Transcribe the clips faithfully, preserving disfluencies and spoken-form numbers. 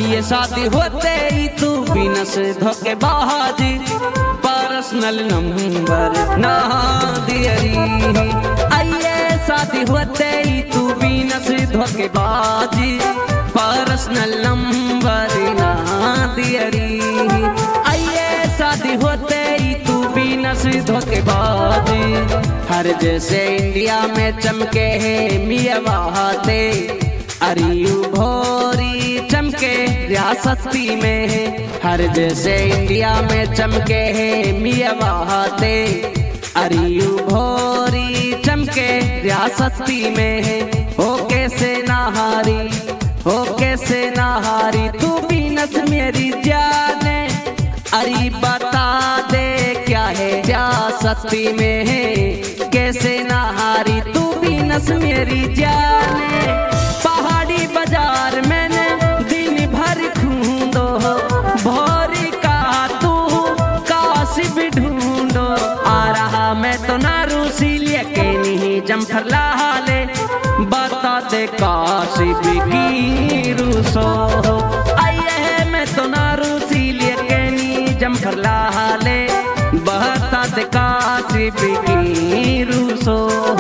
आइए शादी होते ही तू बिनस धोखेबाजी पर्सनल नंबर ना दियरी। आइए शादी होते ही तू बिनस धोखेबाजी पर्सनल नंबर ना दियरी। आइए शादी होते ही तू बिनस धोखेबाजी हर जैसे इंडिया में चमके है मियां बहाते अरियू भोरी चमके रियासती में है हर जैसे इंडिया में चमके है मियां बहाते अरियू भोरी चमके रियासती में है। हो कैसे नहारी हो कैसे नहारी तू बिनस मेरी जाने अरे बता दे क्या है रियासती में है कैसे नहारी तू बिनस मेरी जाने। पहाड़ी बाजार मैंने दिन भर ढूंढो भोरी का तू काशी भी ढूंढो आ रहा मैं तो ना रूसी लेके नहीं जमफर लाले बता दे काशी भी की रूसो। आइए मैं तो ना रूसी लेके नहीं जमफर लाले बता दे काशी भी की रूसो।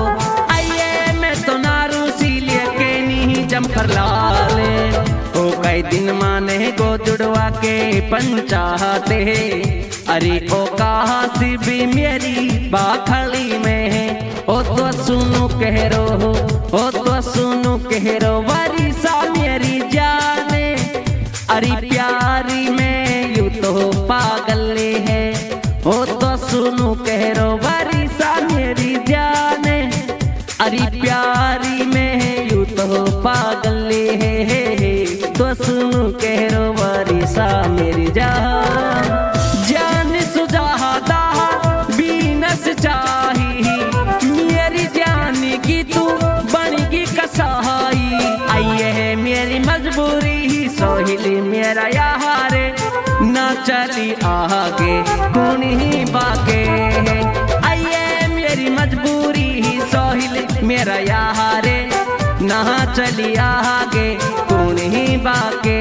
जमकर लाले ओ कई दिन माने गो जुड़वा के पंचाते अरे ओ कहा सी भी मेरी बाखली में है। ओ तो सुनो कह रो ओ तो सुनो कह रो वरीसा मेरी जाने अरे प्यारी में यू तो पागल है। ओ तो सुनो कह रो वरीसा मेरी जाने अरे प्यारी में यू तो पागल है। तो सुनो कह रो वरीसा मेरी जान जान सुजादा बिनस चाही मेरी जान की तू बनेगी कसाई। आइए है मेरी मजबूरी सोहिली मेरा यारे ना चली आगे कौन ही बाके। आइए मेरी मजबूरी सोहिल मेरा यारे ना चली आगे कौन ही बाके।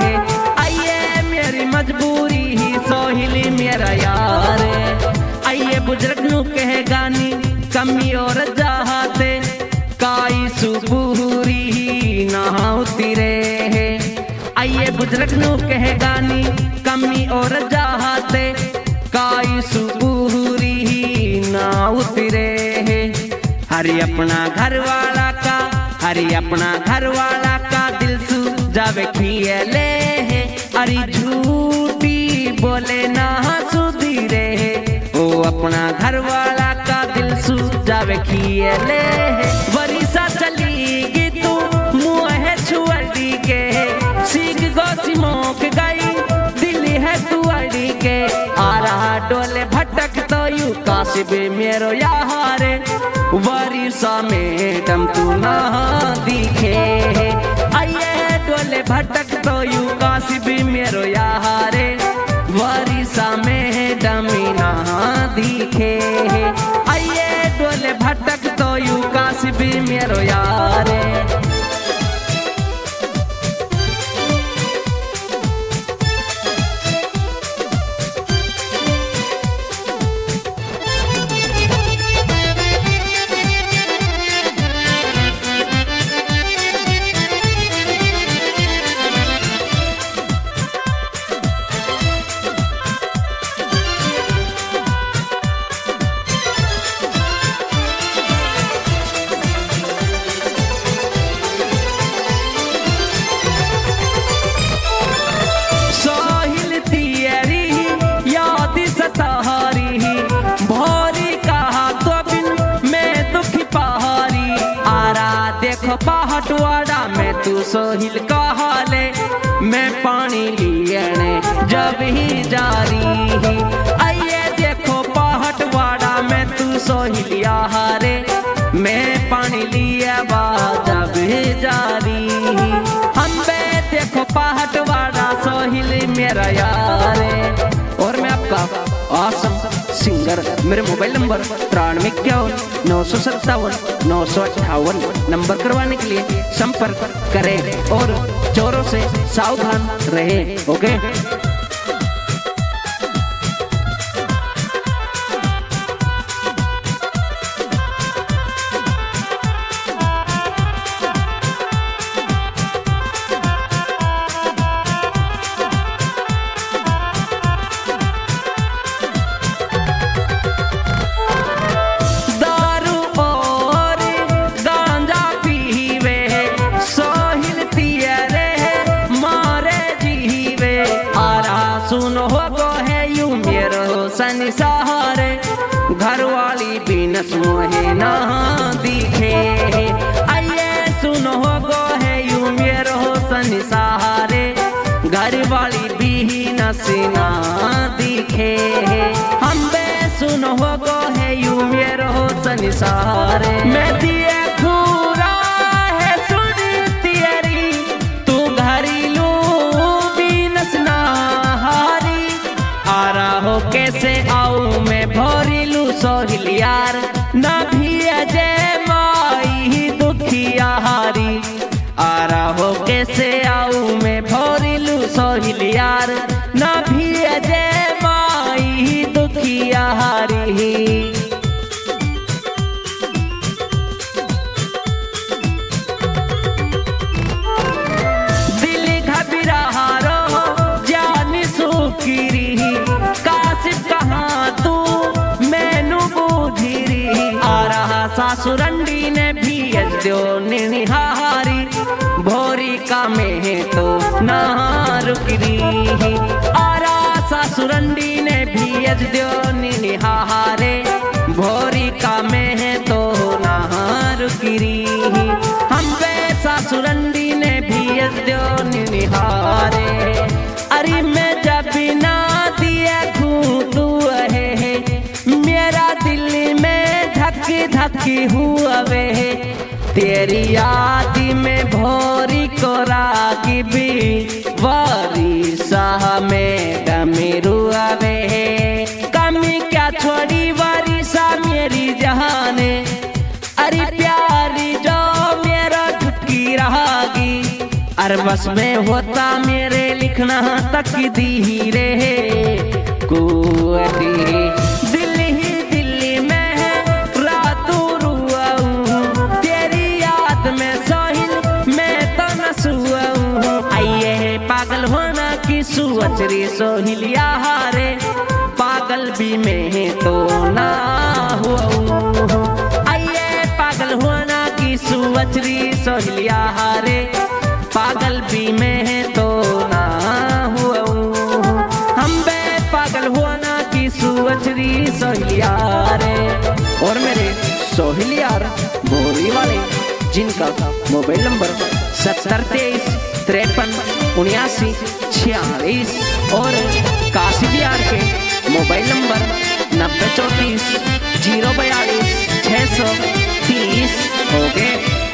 आइए मेरी मजबूरी ही सोहिली मेरा यारे। आइए बुजुर्ग नु कह गानी कमी और जाते काई सुबूरी ही ना उतरे है। आइए बुजुर्ग नु कह गानी कमी और जाते काई सुबूरी ही ना उतरे है। हरी अपना घर वाला का हरी अपना घर वाला का दिल सु जावे खियले है अरे झूठी बोले ना सुधीरे है। ओ अपना घर वाला का दिल सु जावे खियले है। वरीसा चलीगी तू मुँह छुअड़ी के सीख गोसी मोक गई दिल है तू अड़ी के आ रहा डोले भटक तो यू काशिबे मेरो यारे वरीसा मैडम तू ना दिखे। आइए डोले भटक तो यू काशिबे मेरो यारे वरीसा मैडम ना दिखे। आइए डोले भटक तो यू काशिबे मेरो यारे। पहाटवाड़ा में तू सोहिल का हाले मैं पानी लियने जब ही जा रही। आइए देखो पहाटवाड़ा में तू सोहिल हारे मैं पानी लिया जब ही जा रही। हम बे देखो पहाटवाड़ा सोहिल मेरा यारे। और मैं आपका आसम सिंगर। मेरे मोबाइल नंबर तिरानवे इक्यावन नौ सौ सत्तावन नौ सौ अट्ठावन नंबर करवाने के लिए संपर्क करें और चोरों से सावधान रहें। ओके। सुनो गो है यू मेरो संसारे घर वाली बिनस मोहे ना दिखे। आइए सुनो गो है यू मेरो संसारे घर वाली बिनस ना दिखे। हम बे सुनो गो है यू मेरो संसारे मैं दिए खूरा है सुनी तेरी तू घरेलू बिनस ना कैसे आऊं मैं भोरिलू सोहिलियार ना भी अजय माई दुखिया हारी। आ रहा हो कैसे आऊं मैं भोरिलू सोहिलियार ना भी अजय माई दुखिया हारी। दिल घबरा रो जान सुकीरी कहाँ तू मैनू बूझीरी। आ रहा सासुरंडी ने भी अजो निहारी भोरी का में तो ना रुकरी। आ रहा सासुरंडी ने भी अजो निहारे भोरी का में तो ना रुकरी। हम वे सासुरंडी ने भी अजो निहारे। अरे मैं जब ना दिया तू है मेरा दिल में धक धक हुआ वे तेरी याद में भोरी को रागिबी वारी साह में कमी रुआ वे। कमी क्या छोड़ी वारी सा मेरी जहाने। अरे प्यारी जो मेरा टुकी रहागी अर बस में होता मेरे लिखना तक दी रे कुआती। दिल ही दिल में है रातों रुआऊं तेरी याद में सोहिल मैं तो न सुआऊं। आइए है पागल होना की सुअचरी सोहिलिया हारे पागल भी में तो ना हुआऊं। आइए पागल होना की सुअचरी सोहिलिया हारे पागल भी में तो ना हुआऊं। हम बे पागल होना की सुअचरी सोहिलियारे। और मेरे सोहिलियार भोरी वाले जिनका मोबाइल नंबर सत्तर तेईस तिरपन उन्यासी छियालीस और काशी बिहार के मोबाइल नंबर नब्बे चौंतीस जीरो बयालीस छः सौ तीस हो गए।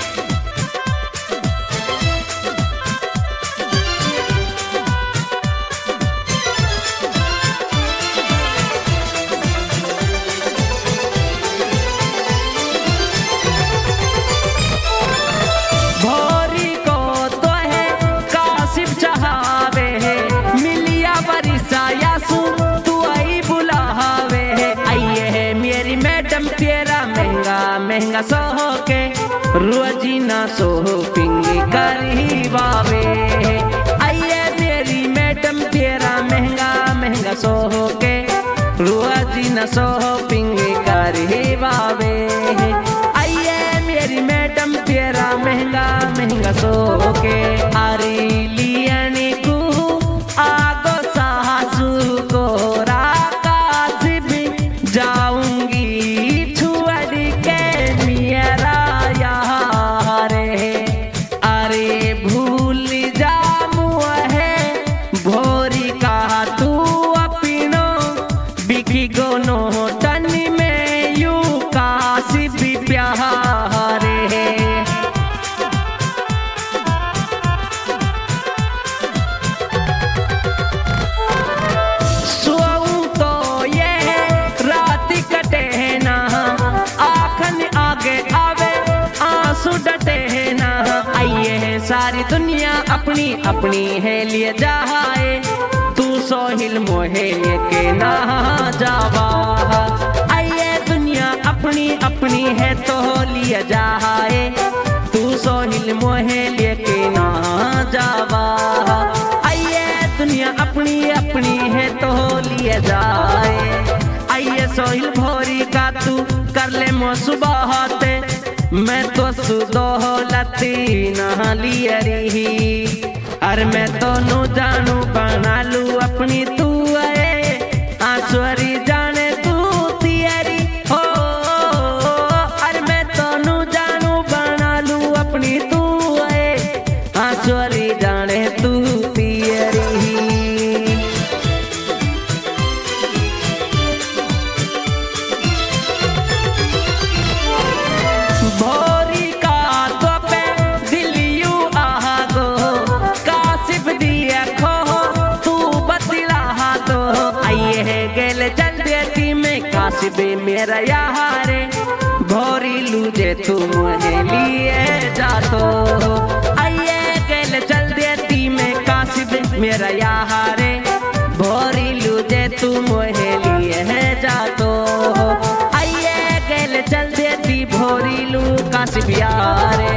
महंगा सोहो के रोजीना सोहो पिंगी करी बावे। आइए मेरी मैडम तेरा महंगा महंगा सोहो के रोजीना सोहो पिंगी करी बावे। आइए मेरी मैडम तेरा महंगा महंगा सोहो के आरी लियानी को आगो सासू को राकास भी जाऊंगी गोनो टन में यू सारी दुनिया अपनी अपनी है लिए जाए, तू सोहिल मोहे लेके ना जावा। आइए दुनिया अपनी अपनी है तो लिए जाए, तू सोहिल मोहे लेके ना जावा। आइए दुनिया अपनी अपनी है तो लिए जाए, आइए सोहिल भोरी का तू कर ले मो सुबहते, मैं तो सुदोलती नहा लिया रही। अरे मैं तो नु जानू बना लू अपनी तू है, आंसुरी जाने तू तियरी हो। अरे मैं तो नु जानू बना लू अपनी तू है, आंसुरी जाने तू तियरी। भोरी का तो पे दिलियू आगो, कासिब दिया खो तू बतला दो। आइए है गेल चल देती में कासिब मेरा यारे, भोरी लूजे तू मुझे लिए जा तो। आइए गेल चल देती में कासिब मेरा यारे, भोरी लूजे तू मुझे लिए जा तो। आइए गेल चल देती भोरी लू कासिब यारे।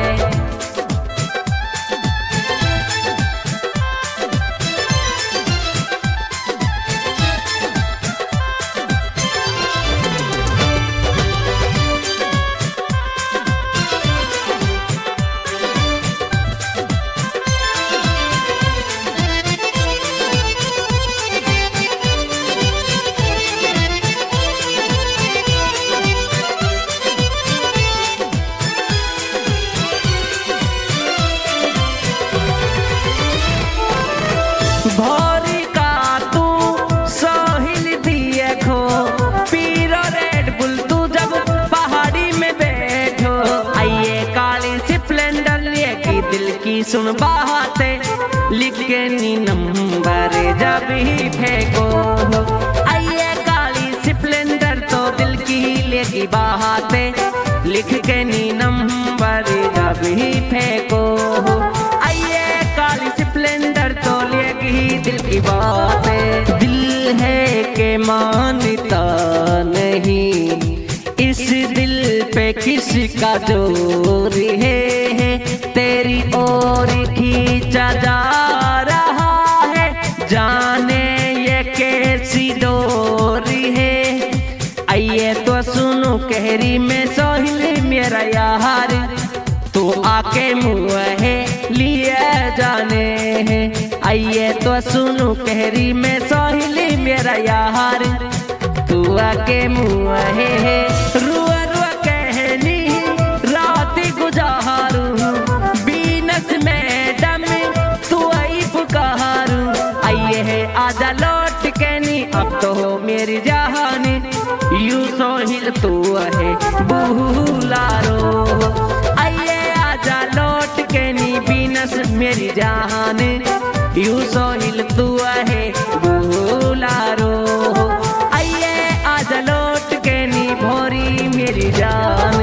भोरी का तू सोहिल दिए खो, पीरो रेड बुल तू जब पहाड़ी में बैठो। आइए काली स्प्लेंडर लेके दिल की सुन बातें, लिख के नी नंबर जब ही फेंको। आइए काली स्प्लेंडर तो दिल की लेगी बातें, लिख के नी नंबर जब ही फेंको। आइए काली स्प्लेंडर तो लेगी दिल की बातें, दिल है के मानता नहीं, इस दिल पे किसका जोर है। तेरी ओर खींचा जा रहा है, जाने ये कैसी डोर है। आइए तो सुनो कहरी में सोहिल मेरा यार, तू आके मुँहे लिए जाने है। आइए तो सुनो कहरी में सोहिल मेरा यार, तू आके मुँहे रुआ रुआ कहनी रात गुजारू, बीनस मैडम तू आई पुकारू। आइए है आजा लौट के नी अब तो हो मेरी जहानी, यू सोहिल तू है बुलारो। आइए आजा लौट के नी बीनस मेरी जान, यू सोहिल तू है बुलारो। आइए आजा लौट के नी भोरी मेरी जान।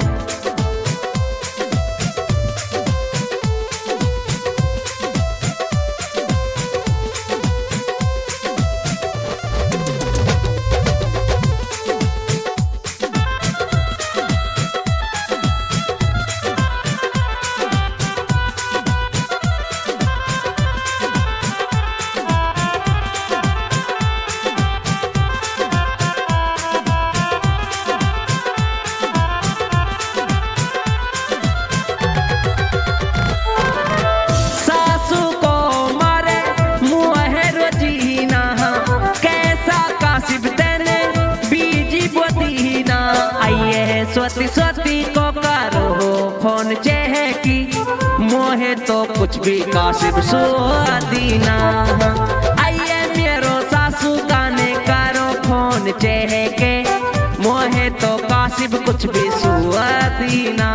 सोती सोती को करो फोन चहकी, मोहे तो कुछ भी कासिब सुदीना। आइए मेरो सासू काने करो फोन चहके, मोहे तो कासिब कुछ भी सुदीना।